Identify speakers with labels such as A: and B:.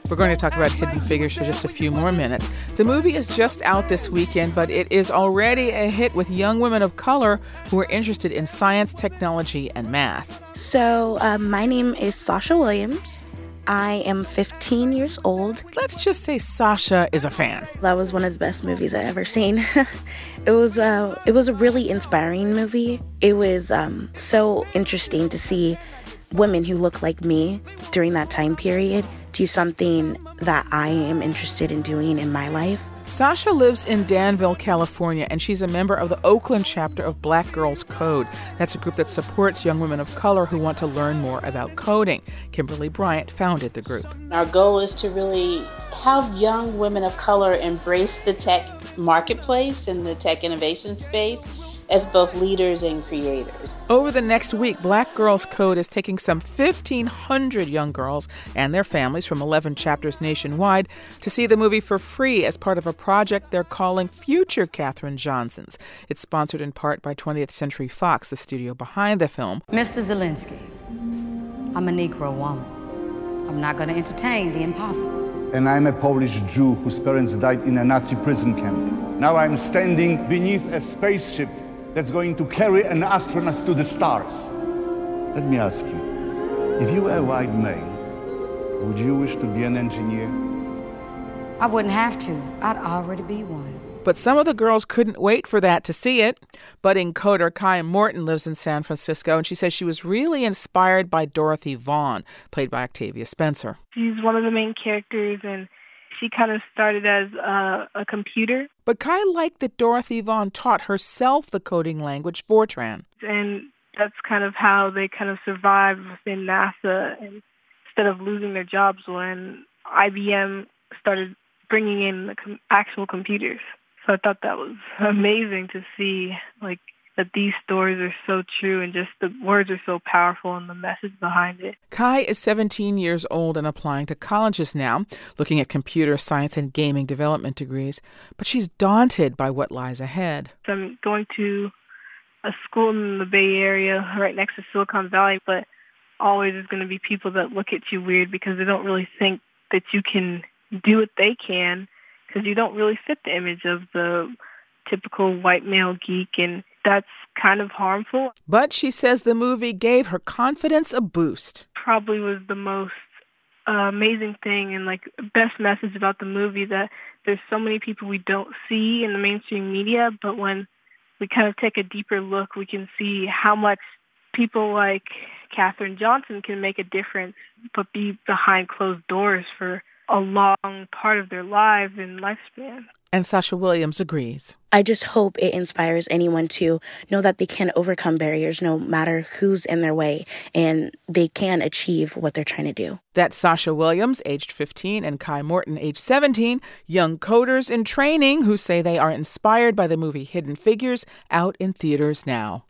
A: We're going to talk about Hidden Figures for just a few more minutes. The movie is just out this weekend, but it is already a hit with young women of color who are interested in science, technology, and math.
B: So my name is Sasha Williams. I am 15 years old.
A: Let's just say Sasha is a fan.
B: That was one of the best movies I've ever seen. It was a really inspiring movie. It was so interesting to see women who look like me during that time period do something that I am interested in doing in my life.
A: Sasha lives in Danville, California, and she's a member of the Oakland chapter of Black Girls Code. That's a group that supports young women of color who want to learn more about coding. Kimberly Bryant founded the group.
C: Our goal is to really have young women of color embrace the tech marketplace and the tech innovation space as both leaders and creators.
A: Over the next week, Black Girls Code is taking some 1,500 young girls and their families from 11 chapters nationwide to see the movie for free as part of a project they're calling Future Katherine Johnsons. It's sponsored in part by 20th Century Fox, the studio behind the film.
D: Mr. Zelensky, I'm a Negro woman. I'm not going to entertain the impossible.
E: And I'm a Polish Jew whose parents died in a Nazi prison camp. Now I'm standing beneath a spaceship that's going to carry an astronaut to the stars. Let me ask you, if you were a white male, would you wish to be an engineer?
D: I wouldn't have to. I'd already be one.
A: But some of the girls couldn't wait for that to see it. Budding coder Kai Morton lives in San Francisco, and she says she was really inspired by Dorothy Vaughan, played by Octavia Spencer.
F: She's one of the main characters, and she kind of started as a computer.
A: But Kai liked that Dorothy Vaughan taught herself the coding language Fortran.
F: And that's kind of how they kind of survived within NASA, and instead of losing their jobs when IBM started bringing in the actual computers. So I thought that was amazing to see, like, that these stories are so true and just the words are so powerful and the message behind it.
A: Kai is 17 years old and applying to colleges now, looking at computer science and gaming development degrees. But she's daunted by what lies ahead.
F: So I'm going to a school in the Bay Area right next to Silicon Valley, but always there's going to be people that look at you weird because they don't really think that you can do what they can because you don't really fit the image of the typical white male geek, and that's kind of harmful.
A: But she says the movie gave her confidence a boost.
F: Probably was the most amazing thing and like best message about the movie, that there's so many people we don't see in the mainstream media, but when we kind of take a deeper look, we can see how much people like Katherine Johnson can make a difference, but be behind closed doors for a long part of their lives and lifespan.
A: And Sasha Williams agrees.
B: I just hope it inspires anyone to know that they can overcome barriers no matter who's in their way, and they can achieve what they're trying to do.
A: That's Sasha Williams, aged 15, and Kai Morton, aged 17, young coders in training who say they are inspired by the movie Hidden Figures, out in theaters now.